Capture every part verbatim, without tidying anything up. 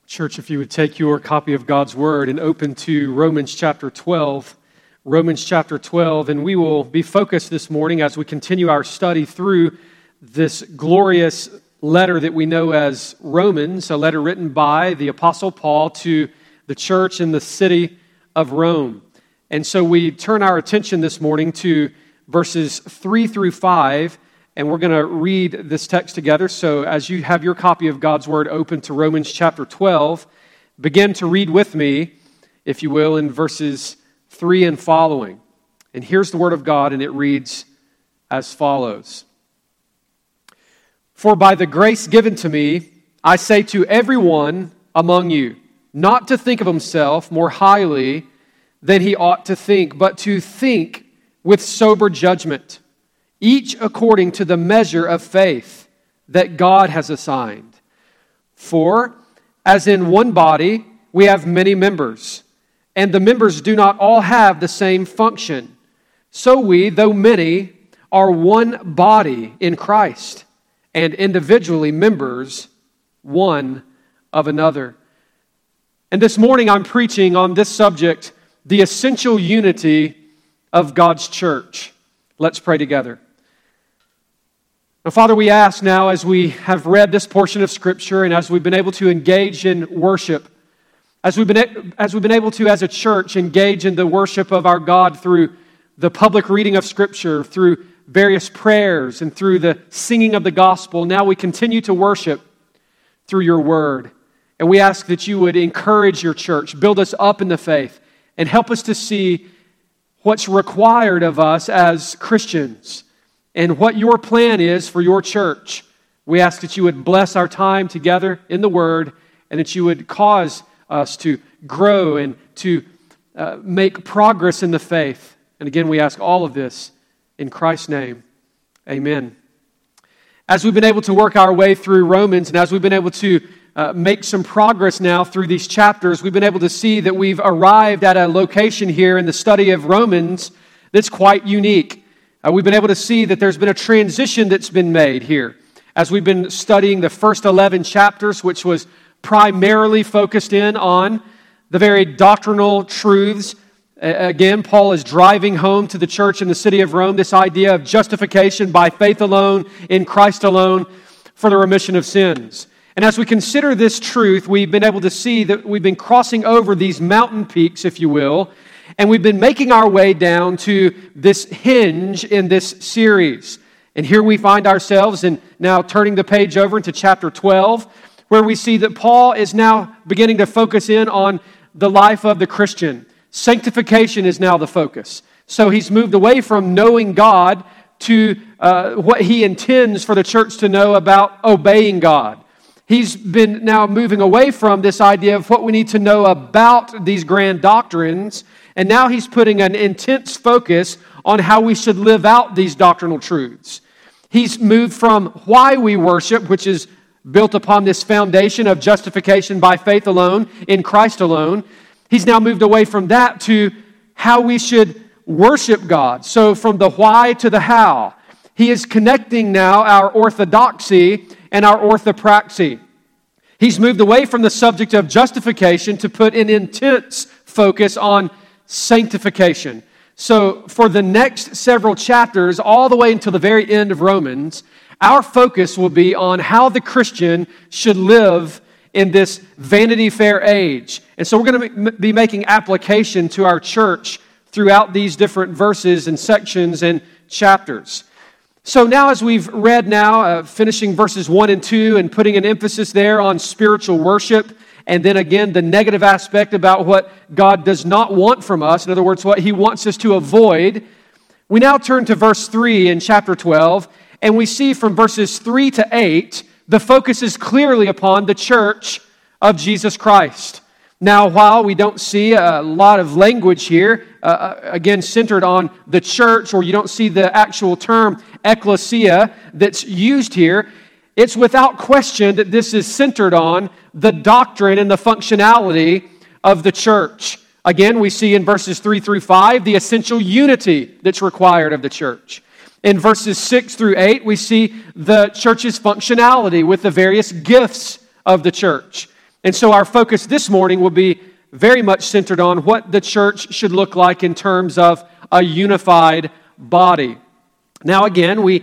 Church, if you would take your copy of God's Word and open to Romans chapter twelve, Romans chapter twelve, and we will be focused this morning as we continue our study through this glorious letter that we know as Romans, a letter written by the Apostle Paul to the church in the city of Rome. And so we turn our attention this morning to verses three through five, and we're going to read this text together. So as you have your copy of God's Word open to Romans chapter twelve, begin to read with me, if you will, in verses three and following. And here's the Word of God, and it reads as follows. For by the grace given to me, I say to everyone among you, not to think of himself more highly than he ought to think, but to think with sober judgment, each according to the measure of faith that God has assigned. For, as in one body, we have many members, and the members do not all have the same function. So we, though many, are one body in Christ, and individually members one of another. And this morning I'm preaching on this subject, the essential unity of God's church. Let's pray together. Now, Father, we ask now as we have read this portion of Scripture and as we've been able to engage in worship, as we've been, as we've been able to as a church engage in the worship of our God through the public reading of Scripture, through various prayers and through the singing of the gospel, now we continue to worship through your word. And we ask that you would encourage your church, build us up in the faith, and help us to see what's required of us as Christians and what your plan is for your church. We ask that you would bless our time together in the Word and that you would cause us to grow and to uh, make progress in the faith. And again, we ask all of this in Christ's name. Amen. As we've been able to work our way through Romans and as we've been able to uh, make some progress now through these chapters, we've been able to see that we've arrived at a location here in the study of Romans that's quite unique. Uh, we've been able to see that there's been a transition that's been made here. As we've been studying the first eleven chapters, which was primarily focused in on the very doctrinal truths. Uh, again, Paul is driving home to the church in the city of Rome this idea of justification by faith alone, in Christ alone, for the remission of sins. And as we consider this truth, we've been able to see that we've been crossing over these mountain peaks, if you will, and we've been making our way down to this hinge in this series. And here we find ourselves in now turning the page over into chapter twelve, where we see that Paul is now beginning to focus in on the life of the Christian. Sanctification is now the focus. So he's moved away from knowing God to uh, what he intends for the church to know about obeying God. He's been now moving away from this idea of what we need to know about these grand doctrines, and now he's putting an intense focus on how we should live out these doctrinal truths. He's moved from why we worship, which is built upon this foundation of justification by faith alone, in Christ alone. He's now moved away from that to how we should worship God. So from the why to the how. He is connecting now our orthodoxy and our orthopraxy. He's moved away from the subject of justification to put an intense focus on sanctification. So for the next several chapters, all the way until the very end of Romans, our focus will be on how the Christian should live in this Vanity Fair age. And so we're going to be making application to our church throughout these different verses and sections and chapters. So now as we've read now, uh, finishing verses one and two and putting an emphasis there on spiritual worship, and then again the negative aspect about what God does not want from us, in other words, what He wants us to avoid, we now turn to verse three in chapter twelve, and we see from verses three to eight, the focus is clearly upon the church of Jesus Christ. Now, while we don't see a lot of language here, uh, again, centered on the church, or you don't see the actual term ecclesia that's used here, it's without question that this is centered on the doctrine and the functionality of the church. Again, we see in verses three through five the essential unity that's required of the church. In verses six through eight, we see the church's functionality with the various gifts of the church. And so our focus this morning will be very much centered on what the church should look like in terms of a unified body. Now again, we,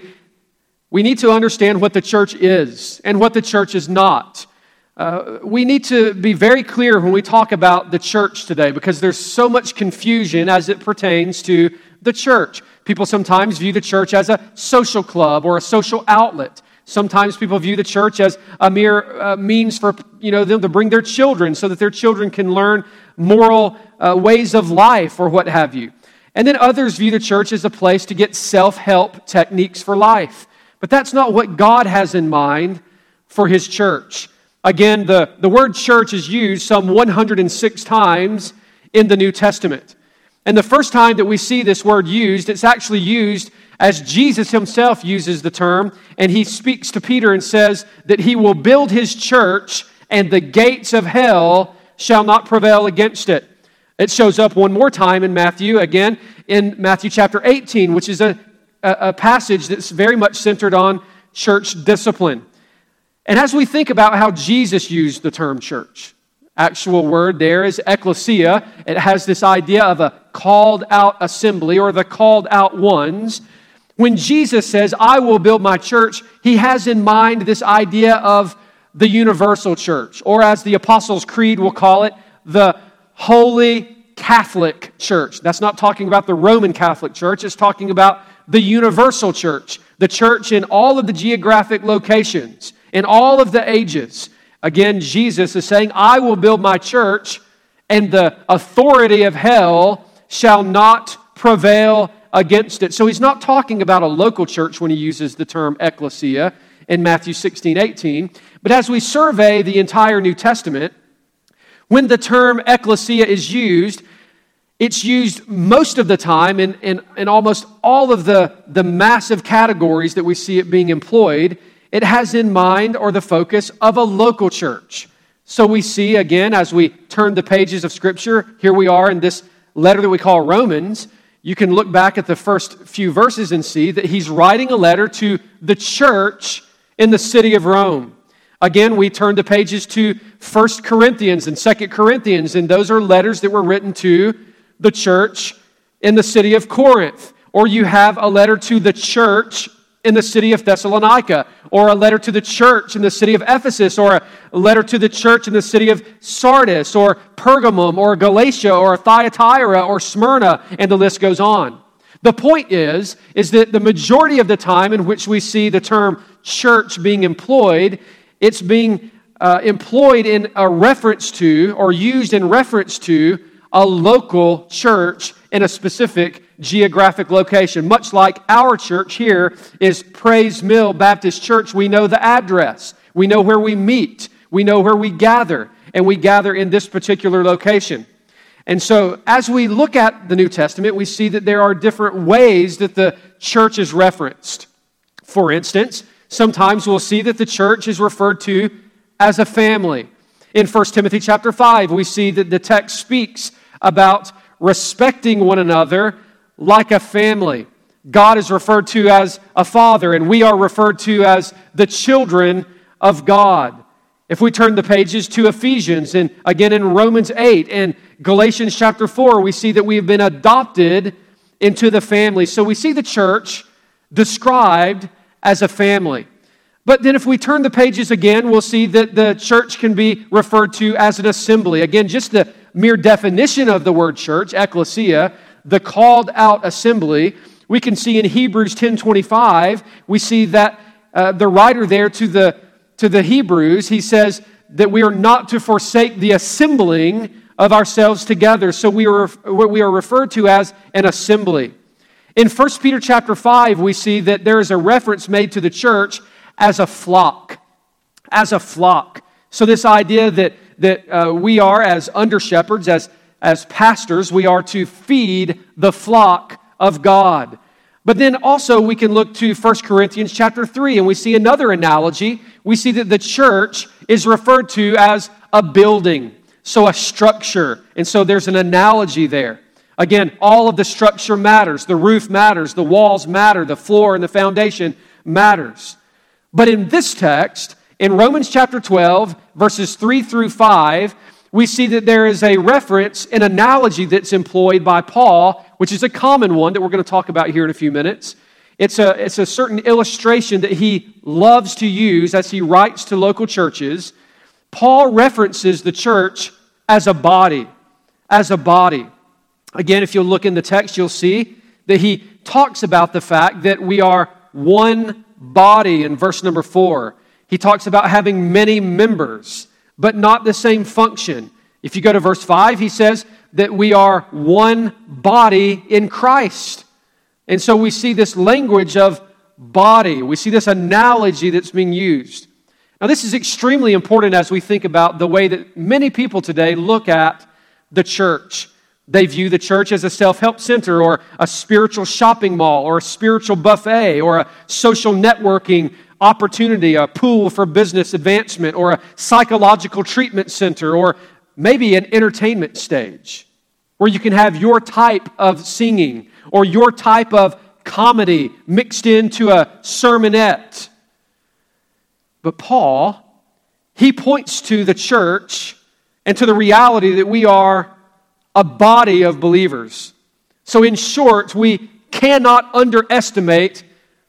we need to understand what the church is and what the church is not. Uh, we need to be very clear when we talk about the church today, because there's so much confusion as it pertains to the church. People sometimes view the church as a social club or a social outlet. Sometimes people view the church as a mere uh, means for you know them to bring their children so that their children can learn moral uh, ways of life or what have you. And then others view the church as a place to get self-help techniques for life. But that's not what God has in mind for His church. Again, the, the word church is used some one hundred six times in the New Testament. And the first time that we see this word used, it's actually used as Jesus Himself uses the term, and He speaks to Peter and says that He will build His church and the gates of hell shall not prevail against it. It shows up one more time in Matthew, again in Matthew chapter eighteen, which is a, a, a passage that's very much centered on church discipline. And as we think about how Jesus used the term church, actual word there is ecclesia. It has this idea of a called out assembly or the called out ones. When Jesus says, I will build my church, He has in mind this idea of the universal church, or as the Apostles' Creed will call it, the Holy Catholic Church. That's not talking about the Roman Catholic Church. It's talking about the universal church, the church in all of the geographic locations, in all of the ages. Again, Jesus is saying, I will build my church, and the authority of hell shall not prevail against it. So He's not talking about a local church when He uses the term ecclesia in Matthew sixteen, eighteen. But as we survey the entire New Testament, when the term ecclesia is used, it's used most of the time in, in, in almost all of the, the massive categories that we see it being employed. It has in mind or the focus of a local church. So we see, again, as we turn the pages of Scripture, here we are in this letter that we call Romans. You can look back at the first few verses and see that he's writing a letter to the church in the city of Rome. Again, we turn the pages to First Corinthians and Second Corinthians, and those are letters that were written to the church in the city of Corinth. Or you have a letter to the church in the city of Thessalonica, or a letter to the church in the city of Ephesus, or a letter to the church in the city of Sardis, or Pergamum, or Galatia, or Thyatira, or Smyrna, and the list goes on. The point is, is that the majority of the time in which we see the term church being employed, it's being uh, employed in a reference to, or used in reference to, a local church in a specific geographic location. Much like our church here is Praise Mill Baptist Church. We know the address. We know where we meet. We know where we gather. And we gather in this particular location. And so as we look at the New Testament, we see that there are different ways that the church is referenced. For instance, sometimes we'll see that the church is referred to as a family. In First Timothy chapter five, we see that the text speaks about respecting one another like a family. God is referred to as a father, and we are referred to as the children of God. If we turn the pages to Ephesians, and again in Romans eight and Galatians chapter four, we see that we have been adopted into the family. So we see the church described as a family. But then if we turn the pages again, we'll see that the church can be referred to as an assembly. Again, just the mere definition of the word church, ecclesia, the called out assembly, we can see in Hebrews ten twenty-five, we see that uh, the writer there to the, to the Hebrews, he says that we are not to forsake the assembling of ourselves together. So we are, we are referred to as an assembly. In First Peter chapter five, we see that there is a reference made to the church as a flock, as a flock. So this idea that, that uh, we are as under-shepherds, as, as pastors, we are to feed the flock of God. But then also we can look to First Corinthians chapter three, and we see another analogy. We see that the church is referred to as a building, so a structure. And so there's an analogy there. Again, all of the structure matters. The roof matters, the walls matter, the floor and the foundation matters. But in this text, In Romans chapter twelve, verses three through five, we see that there is a reference, an analogy that's employed by Paul, which is a common one that we're going to talk about here in a few minutes. It's a, it's a certain illustration that he loves to use as he writes to local churches. Paul references the church as a body, as a body. Again, if you'll look in the text, you'll see that he talks about the fact that we are one body in verse number four. He talks about having many members, but not the same function. If you go to verse five, he says that we are one body in Christ. And so we see this language of body. We see this analogy that's being used. Now, this is extremely important as we think about the way that many people today look at the church. They view the church as a self-help center or a spiritual shopping mall or a spiritual buffet or a social networking opportunity, a pool for business advancement or a psychological treatment center or maybe an entertainment stage where you can have your type of singing or your type of comedy mixed into a sermonette. But Paul, he points to the church and to the reality that we are a body of believers. So in short, we cannot underestimate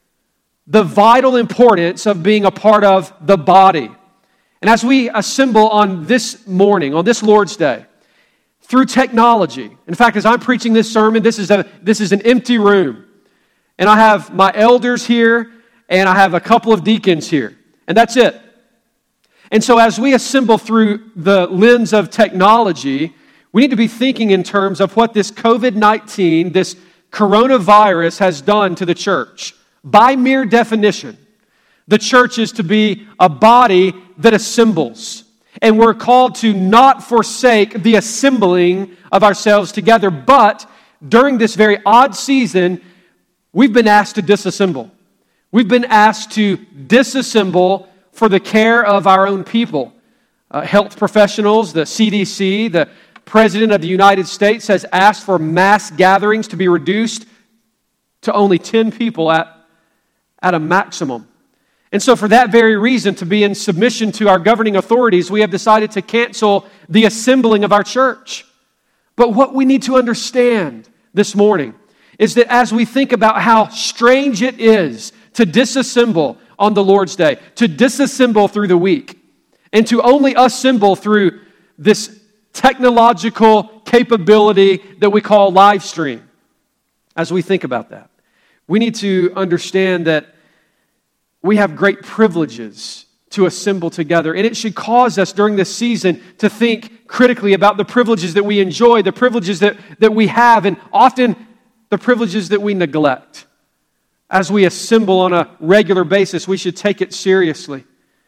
the vital importance of being a part of the body. And as we assemble on this morning, on this Lord's Day, through technology. In fact, as I'm preaching this sermon, this is a this is an empty room. And I have my elders here, and I have a couple of deacons here. And that's it. And so as we assemble through the lens of technology, we need to be thinking in terms of what this covid nineteen, this coronavirus has done to the church. By mere definition, the church is to be a body that assembles. And we're called to not forsake the assembling of ourselves together, but during this very odd season, we've been asked to disassemble. We've been asked to disassemble for the care of our own people. Uh, health professionals, the C D C, the President of the United States has asked for mass gatherings to be reduced to only ten people at, at a maximum. And so for that very reason, to be in submission to our governing authorities, we have decided to cancel the assembling of our church. But what we need to understand this morning is that as we think about how strange it is to disassemble on the Lord's Day, to disassemble through the week, and to only assemble through this technological capability that we call live stream, as we think about that, we need to understand that we have great privileges to assemble together. And it should cause us during this season to think critically about the privileges that we enjoy, the privileges that, that we have, and often the privileges that we neglect. As we assemble on a regular basis, we should take it seriously.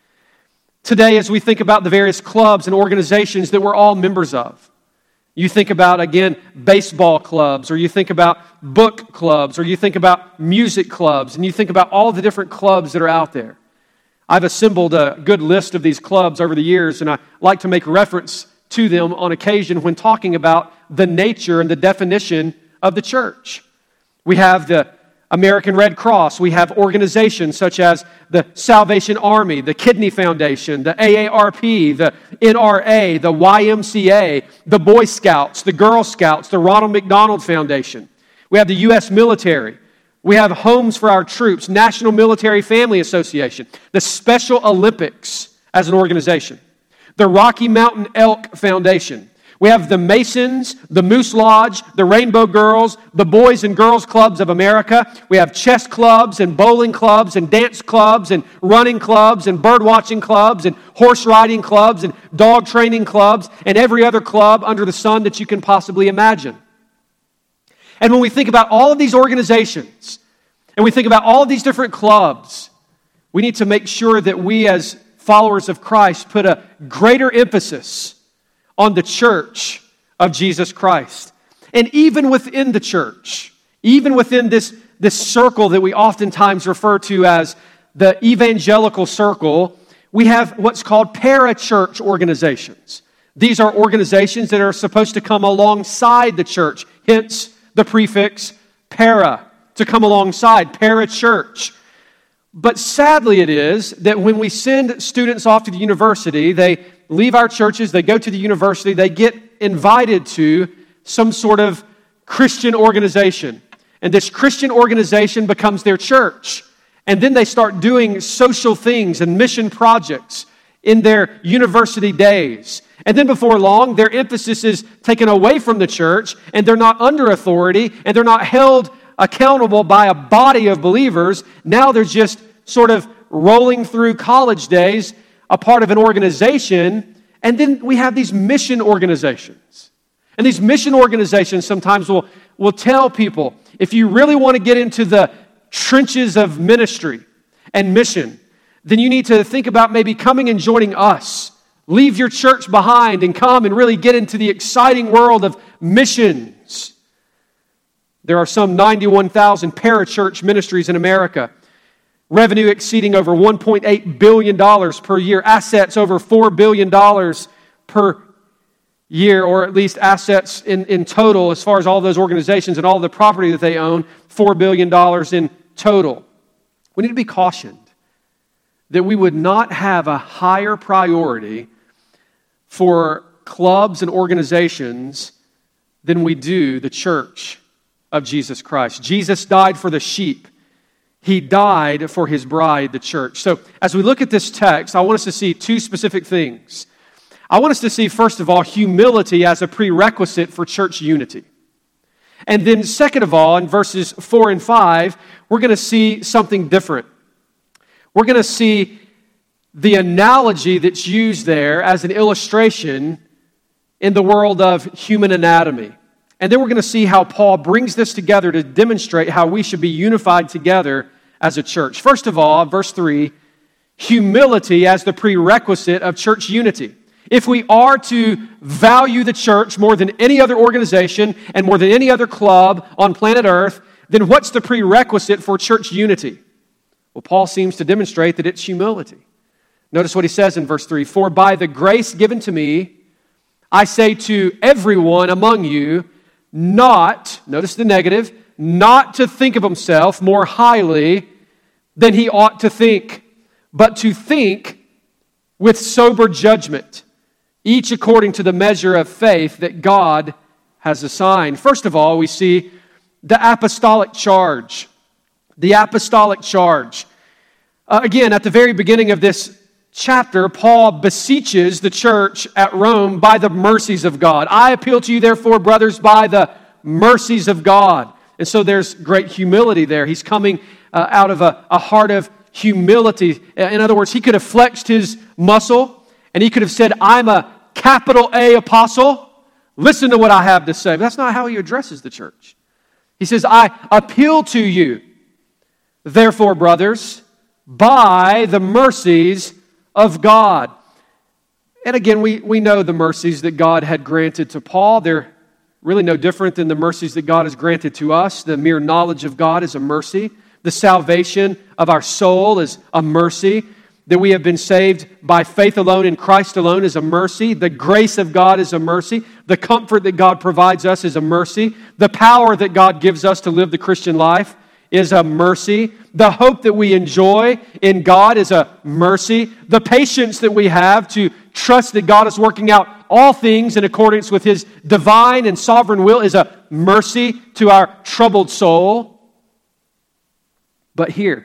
Today, as we think about the various clubs and organizations that we're all members of, you think about, again, baseball clubs, or you think about book clubs, or you think about music clubs, and you think about all the different clubs that are out there. I've assembled a good list of these clubs over the years, and I like to make reference to them on occasion when talking about the nature and the definition of the church. We have the American Red Cross. We have organizations such as the Salvation Army, the Kidney Foundation, the A A R P, the N R A, the Y M C A, the Boy Scouts, the Girl Scouts, the Ronald McDonald Foundation. We have the U S military. We have Homes for Our Troops, National Military Family Association, the Special Olympics as an organization, the Rocky Mountain Elk Foundation. We have the Masons, the Moose Lodge, the Rainbow Girls, the Boys and Girls Clubs of America. We have chess clubs and bowling clubs and dance clubs and running clubs and bird watching clubs and horse riding clubs and dog training clubs and every other club under the sun that you can possibly imagine. And when we think about all of these organizations and we think about all of these different clubs, we need to make sure that we as followers of Christ put a greater emphasis on the church of Jesus Christ. And even within the church, even within this, this circle that we oftentimes refer to as the evangelical circle, we have what's called para-church organizations. These are organizations that are supposed to come alongside the church, hence the prefix para, to come alongside, para-church. But sadly it is that when we send students off to the university, they leave our churches, they go to the university, they get invited to some sort of Christian organization. And this Christian organization becomes their church. And then they start doing social things and mission projects in their university days. And then before long, their emphasis is taken away from the church, and they're not under authority, and they're not held accountable by a body of believers. Now they're just sort of rolling through college days, a part of an organization, and then we have these mission organizations. And these mission organizations sometimes will, will tell people, if you really want to get into the trenches of ministry and mission, then you need to think about maybe coming and joining us. Leave your church behind and come and really get into the exciting world of missions. There are some ninety-one thousand parachurch ministries in America. Revenue exceeding over one point eight billion dollars per year. Assets over four billion dollars per year, or at least assets in, in total as far as all those organizations and all the property that they own, four billion dollars in total. We need to be cautioned that we would not have a higher priority for clubs and organizations than we do the church of Jesus Christ. Jesus died for the sheep. He died for His bride, the church. So as we look at this text, I want us to see two specific things. I want us to see, first of all, humility as a prerequisite for church unity. And then second of all, in verses four and five, we're going to see something different. We're going to see the analogy that's used there as an illustration in the world of human anatomy. And then we're going to see how Paul brings this together to demonstrate how we should be unified together as a church. First of all, verse three, humility as the prerequisite of church unity. If we are to value the church more than any other organization and more than any other club on planet Earth, then what's the prerequisite for church unity? Well, Paul seems to demonstrate that it's humility. Notice what he says in verse three, "For by the grace given to me, I say to everyone among you, not," notice the negative, "not to think of himself more highly than he ought to think, but to think with sober judgment, each according to the measure of faith that God has assigned." First of all, we see the apostolic charge. The apostolic charge. Uh, again, at the very beginning of this chapter, Paul beseeches the church at Rome by the mercies of God. "I appeal to you, therefore, brothers, by the mercies of God." And so there's great humility there. He's coming uh, out of a, a heart of humility. In other words, he could have flexed his muscle and he could have said, "I'm a capital A apostle. Listen to what I have to say." But that's not how he addresses the church. He says, "I appeal to you, therefore, brothers, by the mercies of God." And again, we, we know the mercies that God had granted to Paul. They're really no different than the mercies that God has granted to us. The mere knowledge of God is a mercy. The salvation of our soul is a mercy. That we have been saved by faith alone in Christ alone is a mercy. The grace of God is a mercy. The comfort that God provides us is a mercy. The power that God gives us to live the Christian life is a mercy. The hope that we enjoy in God is a mercy. The patience that we have to trust that God is working out all things in accordance with His divine and sovereign will is a mercy to our troubled soul. But here,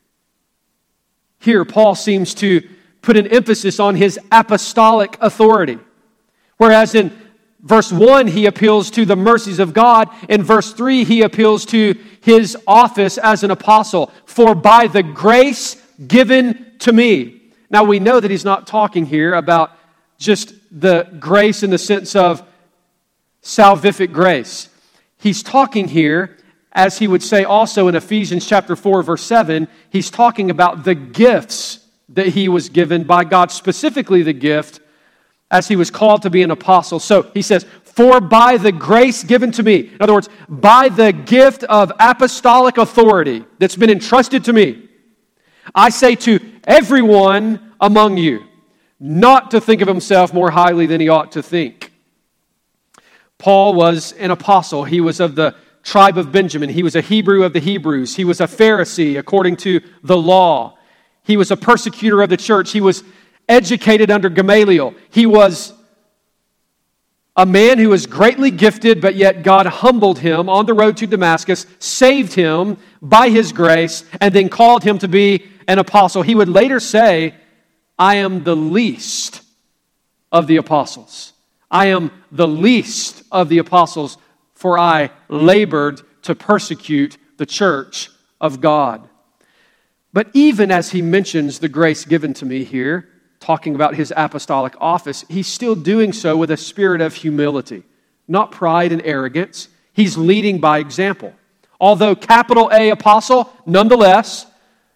here Paul seems to put an emphasis on his apostolic authority. Whereas in verse one, he appeals to the mercies of God. In verse three, he appeals to his office as an apostle. "For by the grace given to me." Now we know that he's not talking here about just the grace in the sense of salvific grace. He's talking here, as he would say also in Ephesians chapter four, verse seven, he's talking about the gifts that he was given by God, specifically the gift as he was called to be an apostle. So he says, "For by the grace given to me," in other words, by the gift of apostolic authority that's been entrusted to me, "I say to everyone among you, not to think of himself more highly than he ought to think." Paul was an apostle. He was of the tribe of Benjamin. He was a Hebrew of the Hebrews. He was a Pharisee according to the law. He was a persecutor of the church. He was educated under Gamaliel. He was a man who was greatly gifted, but yet God humbled him on the road to Damascus, saved him by His grace, and then called him to be an apostle. He would later say, I am the least of the apostles. I am the least of the apostles, for I labored to persecute the church of God. But even as he mentions the grace given to me here, talking about his apostolic office, he's still doing so with a spirit of humility, not pride and arrogance. He's leading by example. Although capital A apostle, nonetheless,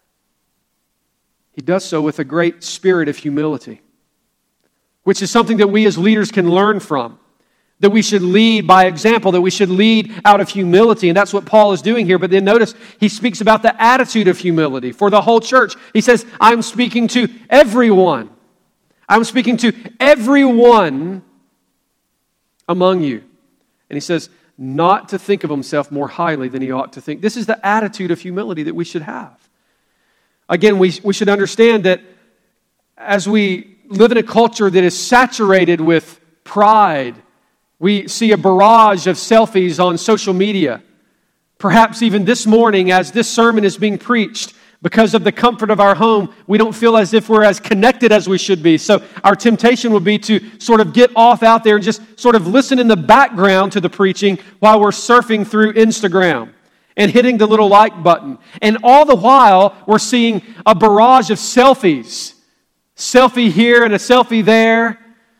he does so with a great spirit of humility, which is something that we as leaders can learn from. That we should lead by example, that we should lead out of humility. And that's what Paul is doing here. But then notice, he speaks about the attitude of humility for the whole church. He says, I'm speaking to everyone. I'm speaking to everyone among you. And he says, not to think of himself more highly than he ought to think. This is the attitude of humility that we should have. Again, we, we should understand that as we live in a culture that is saturated with pride, we see a barrage of selfies on social media. Perhaps even this morning as this sermon is being preached, because of the comfort of our home, we don't feel as if we're as connected as we should be. So our temptation would be to sort of get off out there and just sort of listen in the background to the preaching while we're surfing through Instagram and hitting the little like button. And all the while, we're seeing a barrage of selfies. Selfie here and a selfie there.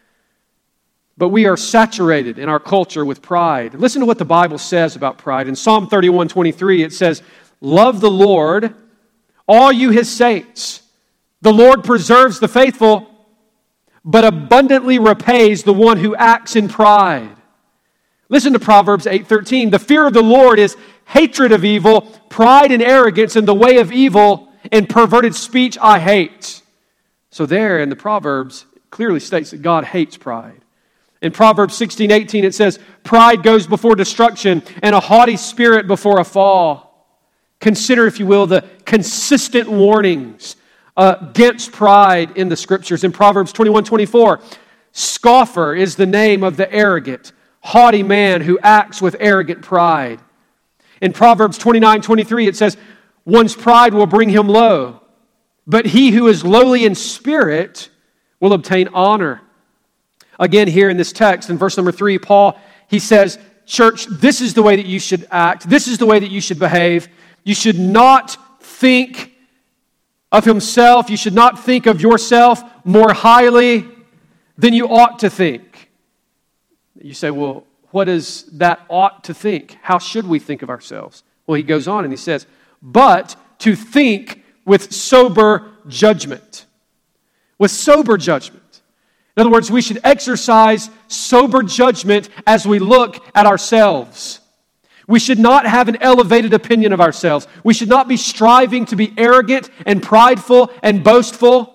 But we are saturated in our culture with pride. Listen to what the Bible says about pride. In Psalm thirty-one twenty-three, it says, love the Lord, all you His saints. The Lord preserves the faithful, but abundantly repays the one who acts in pride. Listen to Proverbs eight thirteen. The fear of the Lord is hatred of evil, pride and arrogance in the way of evil, and perverted speech I hate. So there in the Proverbs, it clearly states that God hates pride. In Proverbs sixteen eighteen, it says, pride goes before destruction, and a haughty spirit before a fall. Consider, if you will, the consistent warnings uh, against pride in the Scriptures. In Proverbs twenty-one twenty-four, scoffer is the name of the arrogant, haughty man who acts with arrogant pride. In Proverbs twenty-nine twenty-three, it says, one's pride will bring him low, but he who is lowly in spirit will obtain honor. Again, here in this text, in verse number three, Paul, he says, church, this is the way that you should act. This is the way that you should behave. You should not think of himself. You should not think of yourself more highly than you ought to think. You say, well, what is that ought to think? How should we think of ourselves? Well, he goes on and he says, but to think with sober judgment. With sober judgment. In other words, we should exercise sober judgment as we look at ourselves. We should not have an elevated opinion of ourselves. We should not be striving to be arrogant and prideful and boastful.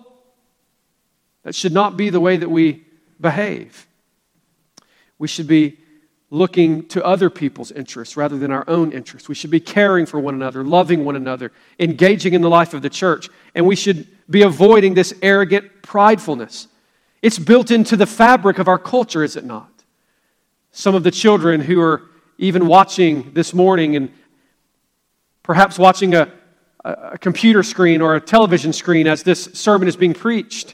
That should not be the way that we behave. We should be looking to other people's interests rather than our own interests. We should be caring for one another, loving one another, engaging in the life of the church. And we should be avoiding this arrogant pridefulness. It's built into the fabric of our culture, is it not? Some of the children who are even watching this morning and perhaps watching a, a computer screen or a television screen as this sermon is being preached.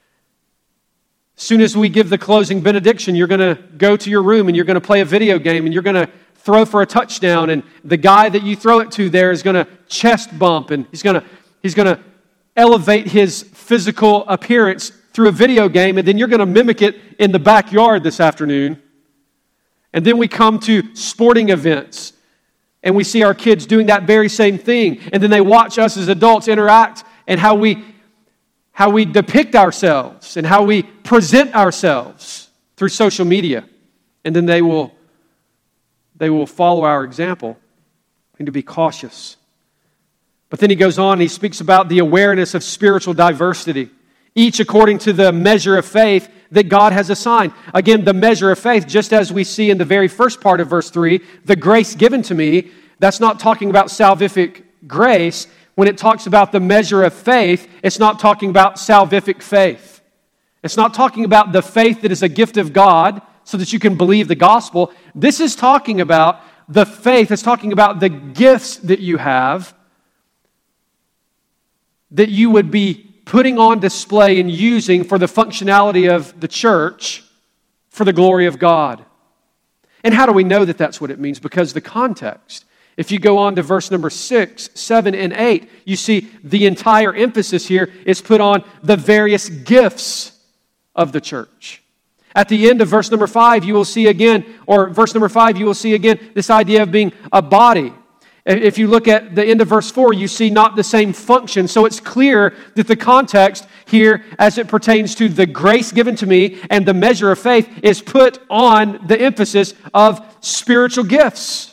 As soon as we give the closing benediction, you're going to go to your room and you're going to play a video game and you're going to throw for a touchdown, and the guy that you throw it to there is going to chest bump and he's going to he's going to elevate his physical appearance through a video game, and then you're going to mimic it in the backyard this afternoon. And then we come to sporting events, and we see our kids doing that very same thing. And then they watch us as adults interact and how we, how we depict ourselves and how we present ourselves through social media. And then they will, they will follow our example. We need to be cautious. But then he goes on and he speaks about the awareness of spiritual diversity. each according to the measure of faith that God has assigned. Again, the measure of faith, just as we see in the very first part of verse three, the grace given to me, that's not talking about salvific grace. When it talks about the measure of faith, it's not talking about salvific faith. It's not talking about the faith that is a gift of God so that you can believe the gospel. This is talking about the faith. It's talking about the gifts that you have that you would be putting on display and using for the functionality of the church for the glory of God. And how do we know that that's what it means? Because the context. If you go on to verse number six, seven, and eight, you see the entire emphasis here is put on the various gifts of the church. At the end of verse number five, you will see again, or verse number five, you will see again this idea of being a body. If you look at the end of verse four, you see not the same function. So it's clear that the context here, as it pertains to the grace given to me and the measure of faith, is put on the emphasis of spiritual gifts.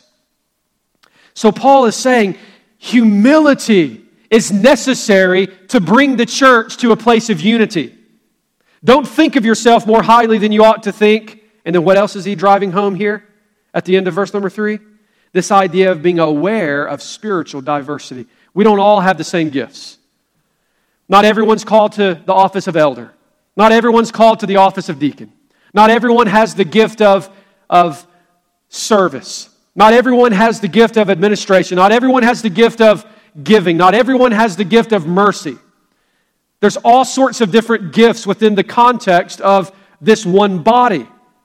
So Paul is saying humility is necessary to bring the church to a place of unity. Don't think of yourself more highly than you ought to think. And then what else is he driving home here at the end of verse number three? This idea of being aware of spiritual diversity. We don't all have the same gifts. Not everyone's called to the office of elder. Not everyone's called to the office of deacon. Not everyone has the gift of, of service. Not everyone has the gift of administration. Not everyone has the gift of giving. Not everyone has the gift of mercy. There's all sorts of different gifts within the context of this one body.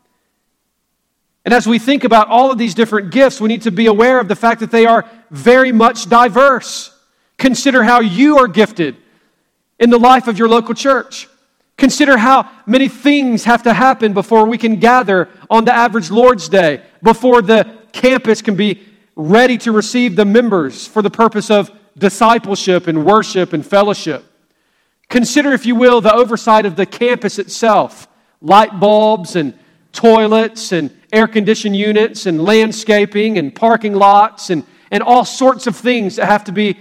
And as we think about all of these different gifts, we need to be aware of the fact that they are very much diverse. Consider how you are gifted in the life of your local church. Consider how many things have to happen before we can gather on the average Lord's Day, before the campus can be ready to receive the members for the purpose of discipleship and worship and fellowship. Consider, if you will, the oversight of the campus itself. Light bulbs and toilets and air-conditioned units and landscaping and parking lots and, and all sorts of things that have to be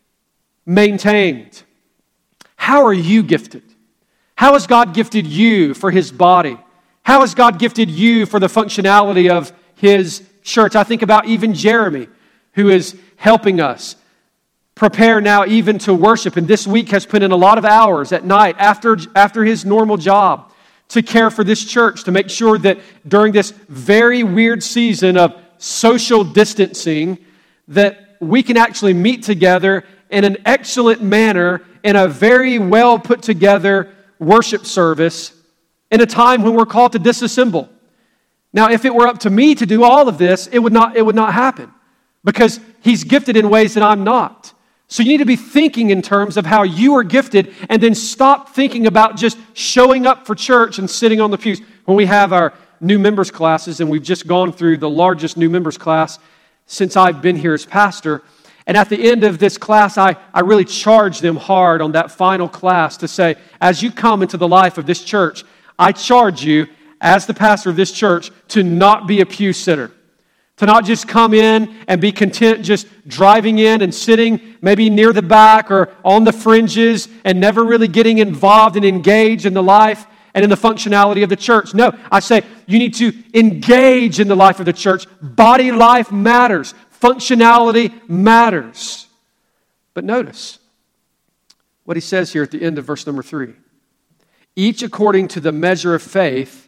maintained. How are you gifted? How has God gifted you for His body? How has God gifted you for the functionality of His church? I think about even Jeremy, who is helping us prepare now even to worship, and this week has put in a lot of hours at night after, after his normal job to care for this church, to make sure that during this very weird season of social distancing, that we can actually meet together in an excellent manner in a very well put together worship service in a time when we're called to disassemble. Now, if it were up to me to do all of this, it would not, it would not happen, because He's gifted in ways that I'm not. So you need to be thinking in terms of how you are gifted, and then stop thinking about just showing up for church and sitting on the pews. When we have our new members classes, and we've just gone through the largest new members class since I've been here as pastor, and at the end of this class, I, I really charge them hard on that final class to say, as you come into the life of this church, I charge you as the pastor of this church to not be a pew sitter. To not just come in and be content just driving in and sitting maybe near the back or on the fringes and never really getting involved and engaged in the life and in the functionality of the church. No, I say you need to engage in the life of the church. Body life matters. Functionality matters. But notice what he says here at the end of verse number three. Each according to the measure of faith.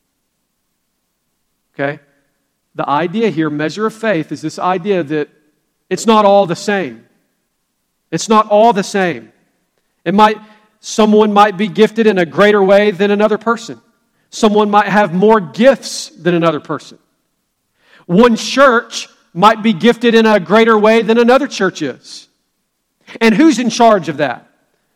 Okay? The idea here, measure of faith, is this idea that it's not all the same. It's not all the same. It might, someone might be gifted in a greater way than another person. Someone might have more gifts than another person. One church might be gifted in a greater way than another church is. And who's in charge of that?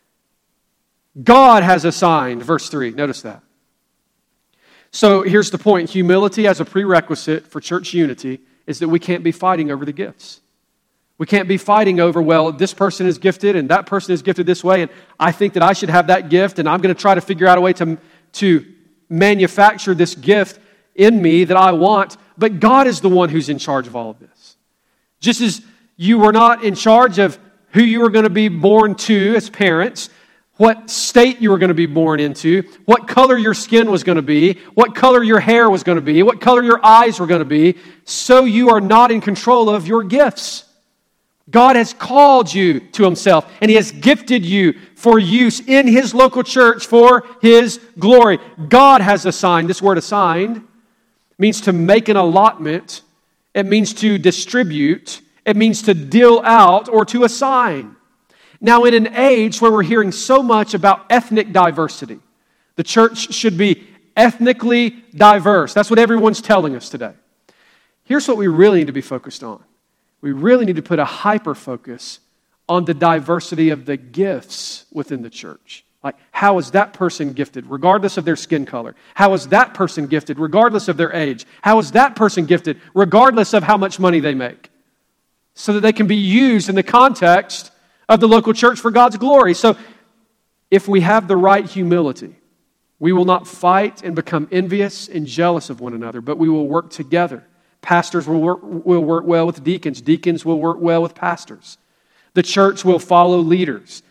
God has assigned, verse three, notice that. So here's the point. Humility as a prerequisite for church unity is that we can't be fighting over the gifts. We can't be fighting over, well, this person is gifted and that person is gifted this way, and I think that I should have that gift, and I'm going to try to figure out a way to, to manufacture this gift in me that I want. But God is the one who's in charge of all of this. Just as you were not in charge of who you were going to be born to as parents, what state you were going to be born into, what color your skin was going to be, what color your hair was going to be, what color your eyes were going to be, so you are not in control of your gifts. God has called you to Himself, and He has gifted you for use in His local church for His glory. God has assigned. This word assigned means to make an allotment. It means to distribute. It means to deal out or to assign. Now, in an age where we're hearing so much about ethnic diversity, the church should be ethnically diverse. That's what everyone's telling us today. Here's what we really need to be focused on. We really need to put a hyper focus on the diversity of the gifts within the church. Like, how is that person gifted, regardless of their skin color? How is that person gifted, regardless of their age? How is that person gifted, regardless of how much money they make? So that they can be used in the context of the local church for God's glory. So, if we have the right humility, we will not fight and become envious and jealous of one another, but we will work together. Pastors will work, will work well with deacons. Deacons will work well with pastors. The church will follow leaders.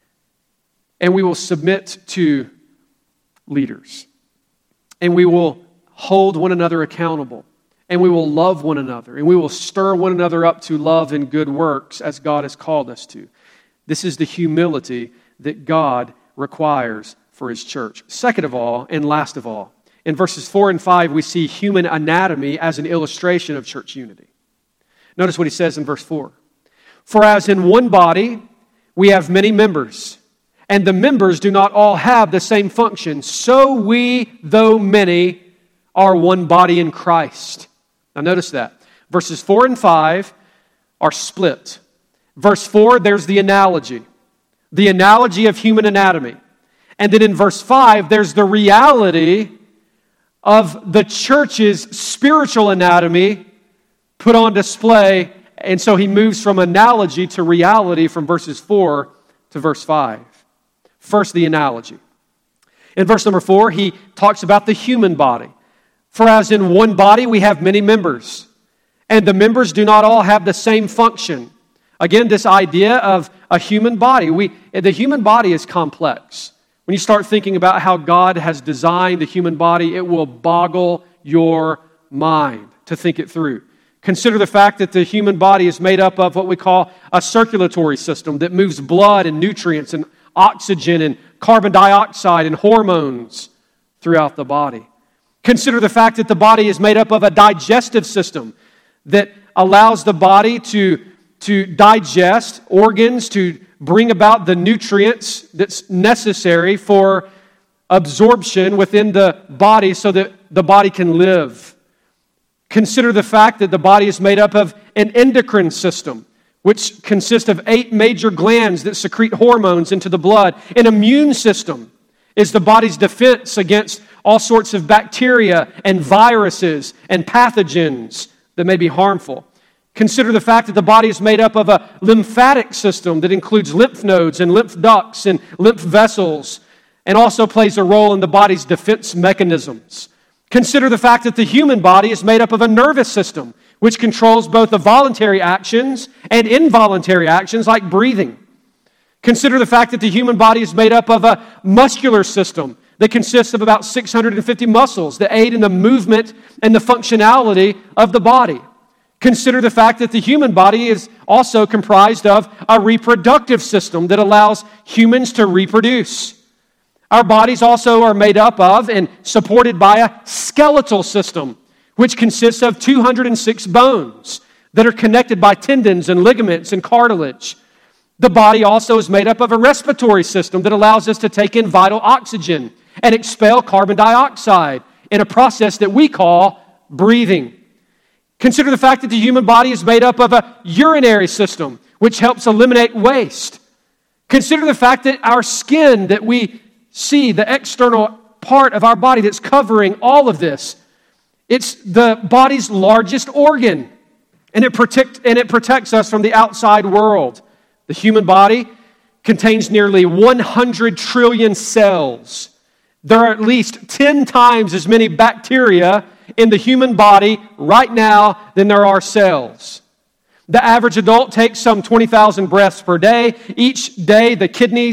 And we will submit to leaders. And we will hold one another accountable. And we will love one another. And we will stir one another up to love and good works as God has called us to. This is the humility that God requires for His church. Second of all, and last of all, in verses four and five, we see human anatomy as an illustration of church unity. Notice what he says in verse four. For as in one body we have many members, and the members do not all have the same function, so we, though many, are one body in Christ. Now notice that. Verses four and five are split. Verse four, there's the analogy. The analogy of human anatomy. And then in verse five, there's the reality of the church's spiritual anatomy put on display. And so he moves from analogy to reality from verses four to verse five. First, the analogy. In verse number four, he talks about the human body. For as in one body we have many members, and the members do not all have the same function. Again, this idea of a human body. We, the human body is complex. When you start thinking about how God has designed the human body, it will boggle your mind to think it through. Consider the fact that the human body is made up of what we call a circulatory system that moves blood and nutrients and oxygen and carbon dioxide and hormones throughout the body. Consider the fact that the body is made up of a digestive system that allows the body to, to digest organs, to bring about the nutrients that's necessary for absorption within the body so that the body can live. Consider the fact that the body is made up of an endocrine system, which consists of eight major glands that secrete hormones into the blood. An immune system is the body's defense against all sorts of bacteria and viruses and pathogens that may be harmful. Consider the fact that the body is made up of a lymphatic system that includes lymph nodes and lymph ducts and lymph vessels and also plays a role in the body's defense mechanisms. Consider the fact that the human body is made up of a nervous system which controls both the voluntary actions and involuntary actions like breathing. Consider the fact that the human body is made up of a muscular system that consists of about six hundred fifty muscles that aid in the movement and the functionality of the body. Consider the fact that the human body is also comprised of a reproductive system that allows humans to reproduce. Our bodies also are made up of and supported by a skeletal system, which consists of two hundred six bones that are connected by tendons and ligaments and cartilage. The body also is made up of a respiratory system that allows us to take in vital oxygen and expel carbon dioxide in a process that we call breathing. Consider the fact that the human body is made up of a urinary system, which helps eliminate waste. Consider the fact that our skin that we see, the external part of our body that's covering all of this, it's the body's largest organ, and it protect, and it protects us from the outside world. The human body contains nearly one hundred trillion cells. There are at least ten times as many bacteria in the human body right now than there are cells. The average adult takes some twenty thousand breaths per day. Each day, the kidneys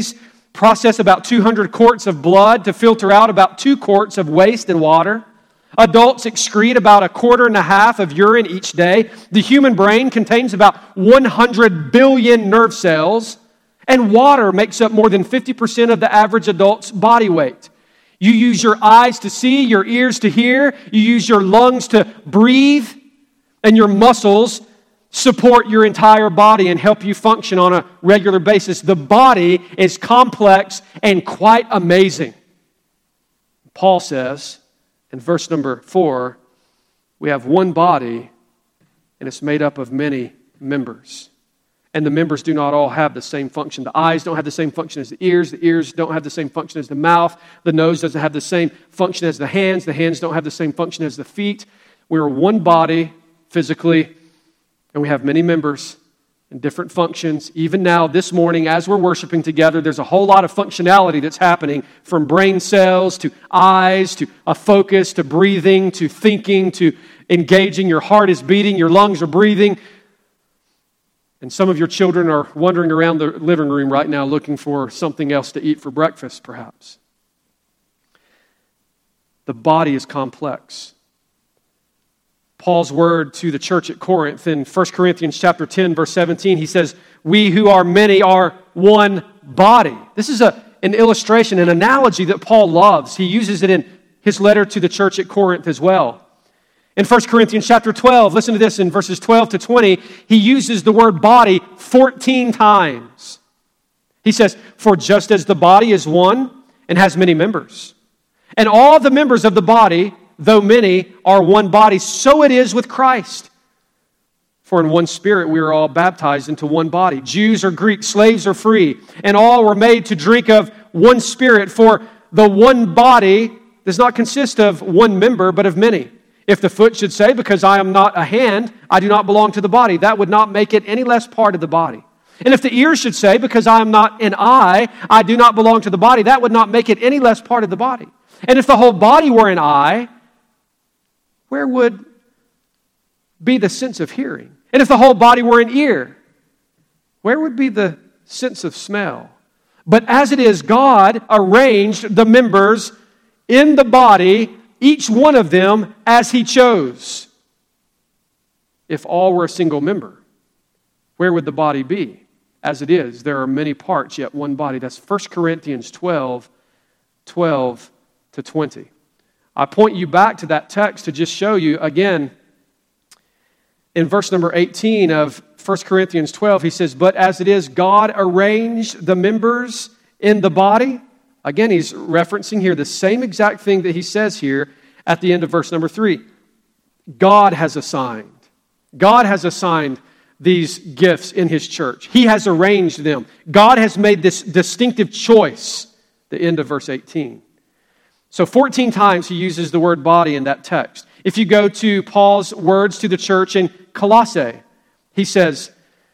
process about two hundred quarts of blood to filter out about two quarts of waste and water. Adults excrete about a quarter and a half of urine each day. The human brain contains about one hundred billion nerve cells, and water makes up more than fifty percent of the average adult's body weight. You use your eyes to see, your ears to hear, you use your lungs to breathe, and your muscles support your entire body and help you function on a regular basis. The body is complex and quite amazing. Paul says in verse number four, we have one body and it's made up of many members. And the members do not all have the same function. The eyes don't have the same function as the ears. The ears don't have the same function as the mouth. The nose doesn't have the same function as the hands. The hands don't have the same function as the feet. We are one body physically, and we have many members and different functions. Even now, this morning, as we're worshiping together, there's a whole lot of functionality that's happening, from brain cells to eyes to a focus to breathing to thinking to engaging. Your heart is beating, your lungs are breathing. And some of your children are wandering around the living room right now looking for something else to eat for breakfast, perhaps. The body is complex. Paul's word to the church at Corinth in First Corinthians chapter ten, verse seventeen, he says, we who are many are one body. This is a, an illustration, an analogy that Paul loves. He uses it in his letter to the church at Corinth as well. In First Corinthians chapter twelve, listen to this, in verses twelve to twenty, he uses the word body fourteen times. He says, for just as the body is one and has many members, and all the members of the body, though many, are one body, so it is with Christ. For in one Spirit we are all baptized into one body. Jews or Greeks, slaves or free, and all were made to drink of one Spirit. For the one body does not consist of one member, but of many. If the foot should say, because I am not a hand, I do not belong to the body, that would not make it any less part of the body. And if the ear should say, because I am not an eye, I do not belong to the body, that would not make it any less part of the body. And if the whole body were an eye, where would be the sense of hearing? And if the whole body were an ear, where would be the sense of smell? But as it is, God arranged the members in the body, each one of them as He chose. If all were a single member, where would the body be? As it is, there are many parts, yet one body. That's First Corinthians twelve, twelve to twenty. I point you back to that text to just show you, again, in verse number eighteen of First Corinthians twelve, he says, but as it is, God arranged the members in the body. Again, he's referencing here the same exact thing that he says here at the end of verse number three. God has assigned. God has assigned these gifts in His church. He has arranged them. God has made this distinctive choice, the end of verse eighteen. So fourteen times he uses the word body in that text. If you go to Paul's words to the church in Colossae, he says,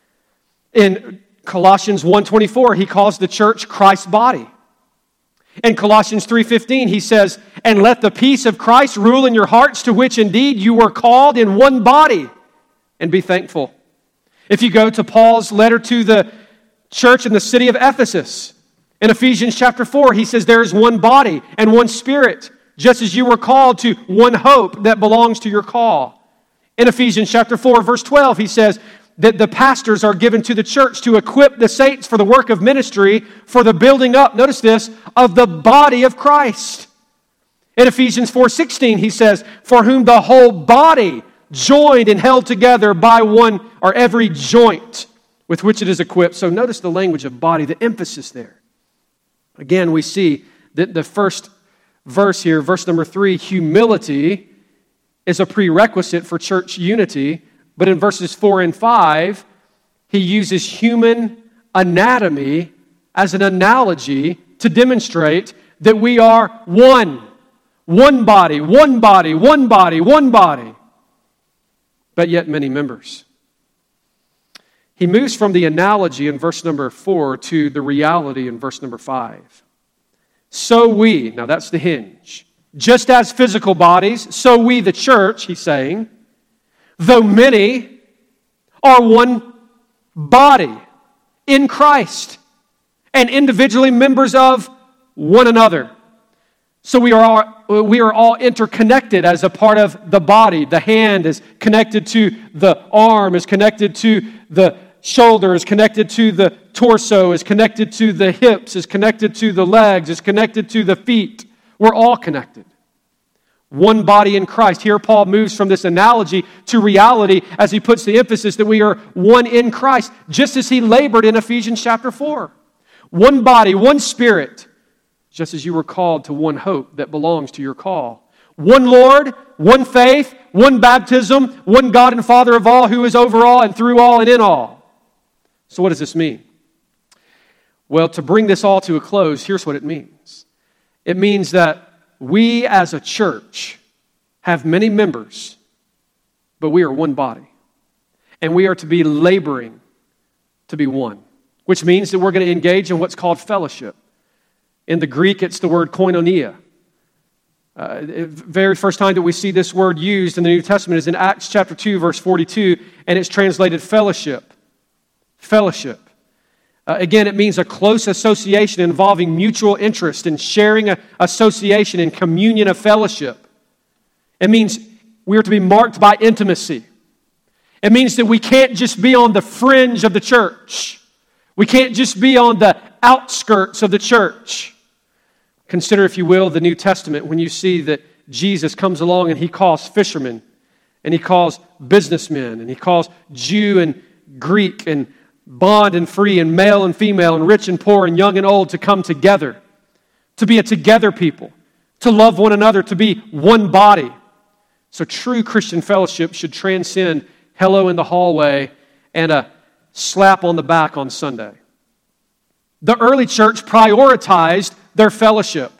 in Colossians one twenty-four, he calls the church Christ's body. In Colossians three fifteen, he says, and let the peace of Christ rule in your hearts, to which indeed you were called in one body, and be thankful. If you go to Paul's letter to the church in the city of Ephesus, in Ephesians chapter four, he says there is one body and one Spirit, just as you were called to one hope that belongs to your call. In Ephesians chapter four, verse twelve, he says that the pastors are given to the church to equip the saints for the work of ministry, for the building up, notice this, of the body of Christ. In Ephesians four sixteen, he says, for whom the whole body, joined and held together by one or every joint with which it is equipped. So notice the language of body, the emphasis there. Again, we see that the first verse here, verse number three, humility is a prerequisite for church unity. But in verses four and five, he uses human anatomy as an analogy to demonstrate that we are one. One body, one body, one body, one body. But yet many members. He moves from the analogy in verse number four to the reality in verse number five. So we, now that's the hinge, just as physical bodies, so we, the church, he's saying, though many, are one body in Christ, and individually members of one another. So we are all, we are all interconnected as a part of the body. The hand is connected to the arm, is connected to the shoulder, is connected to the torso, is connected to the hips, is connected to the legs, is connected to the feet. We're all connected. One body in Christ. Here Paul moves from this analogy to reality as he puts the emphasis that we are one in Christ, just as he labored in Ephesians chapter four. One body, one spirit, just as you were called to one hope that belongs to your call. One Lord, one faith, one baptism, one God and Father of all, who is over all and through all and in all. So what does this mean? Well, to bring this all to a close, here's what it means. It means that we as a church have many members, but we are one body. And we are to be laboring to be one, which means that we're going to engage in what's called fellowship. In the Greek, it's the word koinonia. Uh, the very first time that we see this word used in the New Testament is in Acts chapter two, verse forty-two, and it's translated fellowship. Fellowship. Uh, again, it means a close association involving mutual interest in sharing a association and communion of fellowship. It means we are to be marked by intimacy. It means that we can't just be on the fringe of the church. We can't just be on the outskirts of the church. Consider, if you will, the New Testament when you see that Jesus comes along and he calls fishermen, and he calls businessmen, and he calls Jew and Greek, and bond and free, and male and female, and rich and poor, and young and old to come together, to be a together people, to love one another, to be one body. So true Christian fellowship should transcend hello in the hallway and a slap on the back on Sunday. The early church prioritized their fellowship.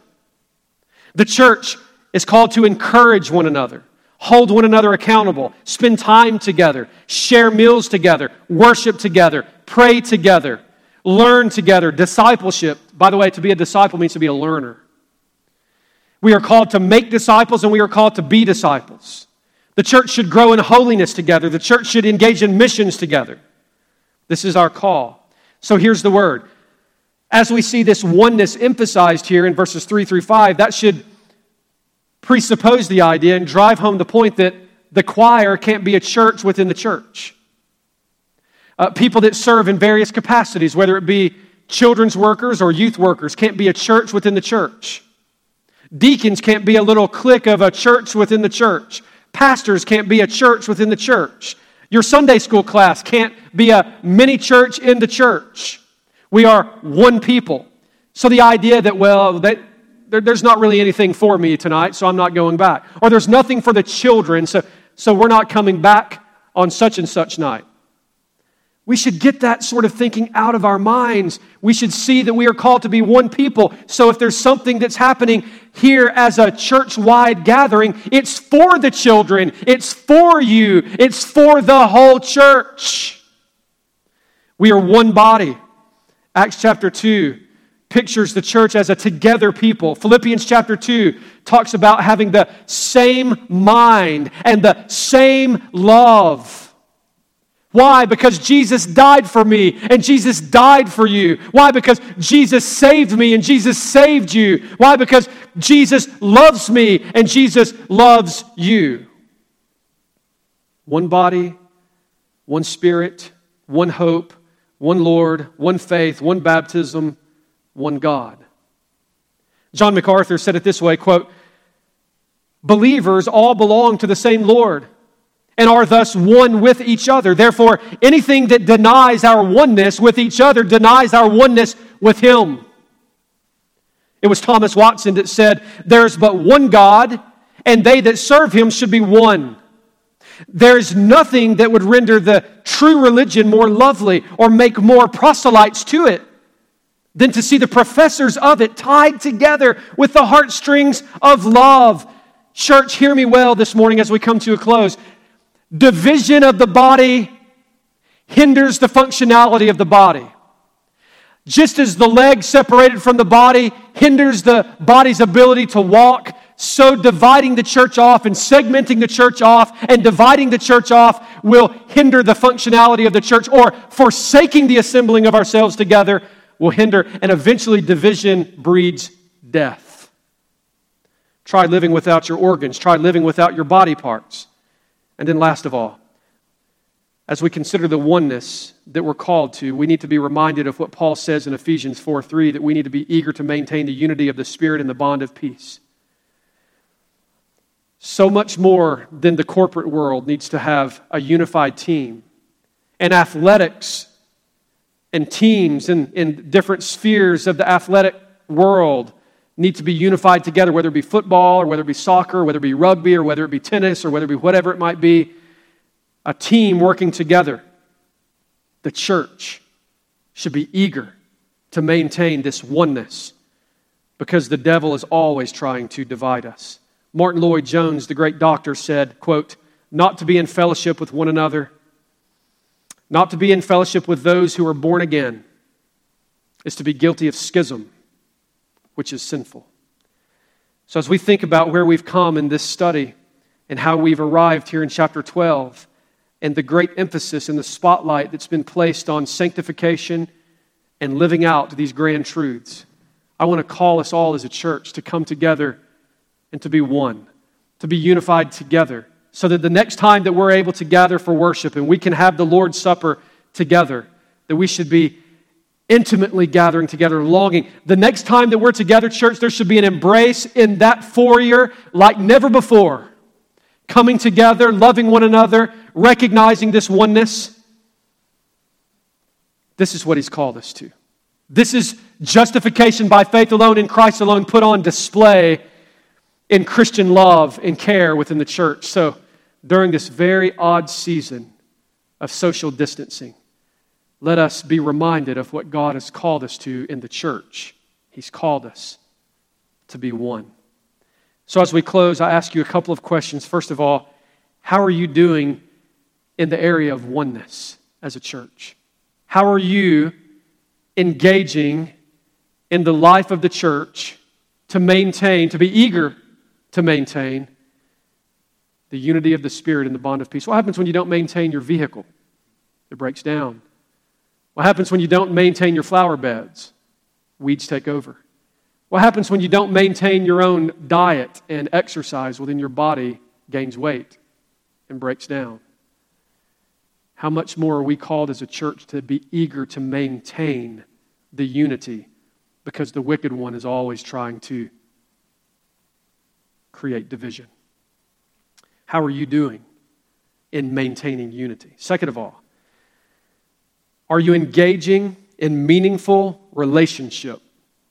The church is called to encourage one another, hold one another accountable, spend time together, share meals together, worship together, pray together, learn together, discipleship. By the way, to be a disciple means to be a learner. We are called to make disciples and we are called to be disciples. The church should grow in holiness together. The church should engage in missions together. This is our call. So here's the word. As we see this oneness emphasized here in verses three through five, that should presuppose the idea and drive home the point that the choir can't be a church within the church. Uh, people that serve in various capacities, whether it be children's workers or youth workers, can't be a church within the church. Deacons can't be a little clique of a church within the church. Pastors can't be a church within the church. Your Sunday school class can't be a mini church in the church. We are one people. So the idea that, well, that there, there's not really anything for me tonight, so I'm not going back. Or there's nothing for the children, so, so we're not coming back on such and such night. We should get that sort of thinking out of our minds. We should see that we are called to be one people. So if there's something that's happening here as a church-wide gathering, it's for the children. It's for you. It's for the whole church. We are one body. Acts chapter two pictures the church as a together people. Philippians chapter two talks about having the same mind and the same love. Why? Because Jesus died for me and Jesus died for you. Why? Because Jesus saved me and Jesus saved you. Why? Because Jesus loves me and Jesus loves you. One body, one spirit, one hope, one Lord, one faith, one baptism, one God. John MacArthur said it this way, quote, "Believers all belong to the same Lord and are thus one with each other. Therefore, anything that denies our oneness with each other denies our oneness with Him." It was Thomas Watson that said, "There's but one God, and they that serve Him should be one. There's nothing that would render the true religion more lovely or make more proselytes to it than to see the professors of it tied together with the heartstrings of love." Church, hear me well this morning as we come to a close. Division of the body hinders the functionality of the body. Just as the leg separated from the body hinders the body's ability to walk, so dividing the church off and segmenting the church off and dividing the church off will hinder the functionality of the church, or forsaking the assembling of ourselves together will hinder, and eventually division breeds death. Try living without your organs. Try living without your body parts. And then last of all, as we consider the oneness that we're called to, we need to be reminded of what Paul says in Ephesians four three, that we need to be eager to maintain the unity of the Spirit and the bond of peace. So much more than the corporate world needs to have a unified team. And athletics and teams in, in different spheres of the athletic world need to be unified together, whether it be football or whether it be soccer, or whether it be rugby or whether it be tennis or whether it be whatever it might be. A team working together. The church should be eager to maintain this oneness because the devil is always trying to divide us. Martin Lloyd-Jones, the great doctor, said, quote, "Not to be in fellowship with one another, not to be in fellowship with those who are born again, is to be guilty of schism, which is sinful." So as we think about where we've come in this study and how we've arrived here in chapter twelve, and the great emphasis and the spotlight that's been placed on sanctification and living out these grand truths, I want to call us all as a church to come together and to be one, to be unified together, so that the next time that we're able to gather for worship and we can have the Lord's Supper together, that we should be intimately gathering together, longing. The next time that we're together, church, there should be an embrace in that foyer like never before. Coming together, loving one another, recognizing this oneness. This is what He's called us to. This is justification by faith alone in Christ alone, put on display in Christian love and care within the church. So, during this very odd season of social distancing, let us be reminded of what God has called us to in the church. He's called us to be one. So as we close, I ask you a couple of questions. First of all, how are you doing in the area of oneness as a church? How are you engaging in the life of the church to maintain, to be eager to maintain the unity of the Spirit and the bond of peace? What happens when you don't maintain your vehicle? It breaks down. What happens when you don't maintain your flower beds? Weeds take over. What happens when you don't maintain your own diet and exercise? Well, then your body gains weight and breaks down. How much more are we called as a church to be eager to maintain the unity, because the wicked one is always trying to create division. How are you doing in maintaining unity? Second of all, are you engaging in meaningful relationship?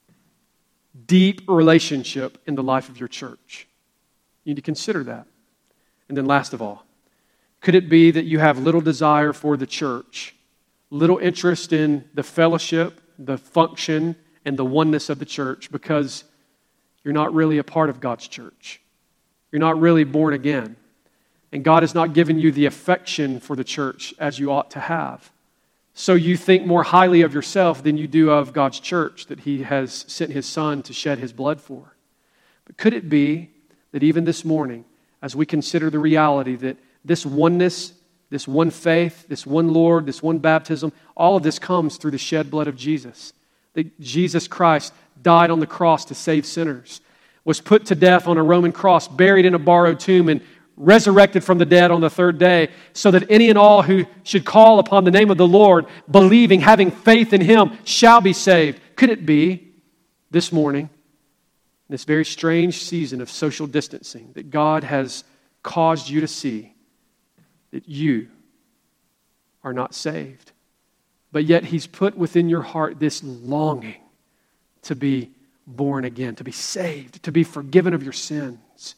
Deep relationship in the life of your church. You need to consider that. And then last of all, could it be that you have little desire for the church, little interest in the fellowship, the function, and the oneness of the church because you're not really a part of God's church? You're not really born again. And God has not given you the affection for the church as you ought to have. So you think more highly of yourself than you do of God's church that He has sent His Son to shed His blood for. But could it be that even this morning, as we consider the reality that this oneness, this one faith, this one Lord, this one baptism, all of this comes through the shed blood of Jesus. That Jesus Christ died on the cross to save sinners, was put to death on a Roman cross, buried in a borrowed tomb, and resurrected from the dead on the third day, so that any and all who should call upon the name of the Lord, believing, having faith in Him, shall be saved. Could it be this morning, this very strange season of social distancing, that God has caused you to see that you are not saved, but yet He's put within your heart this longing to be born again, to be saved, to be forgiven of your sins?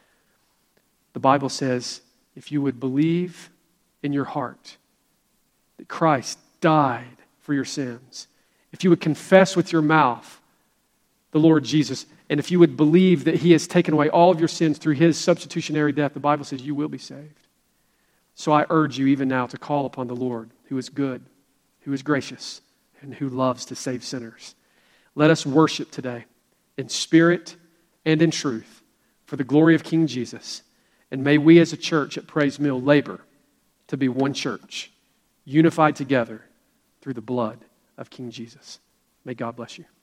The Bible says, if you would believe in your heart that Christ died for your sins, if you would confess with your mouth the Lord Jesus, and if you would believe that He has taken away all of your sins through His substitutionary death, the Bible says you will be saved. So I urge you even now to call upon the Lord, who is good, who is gracious, and who loves to save sinners. Let us worship today in spirit and in truth for the glory of King Jesus. And may we as a church at Praise Mill labor to be one church, unified together through the blood of King Jesus. May God bless you.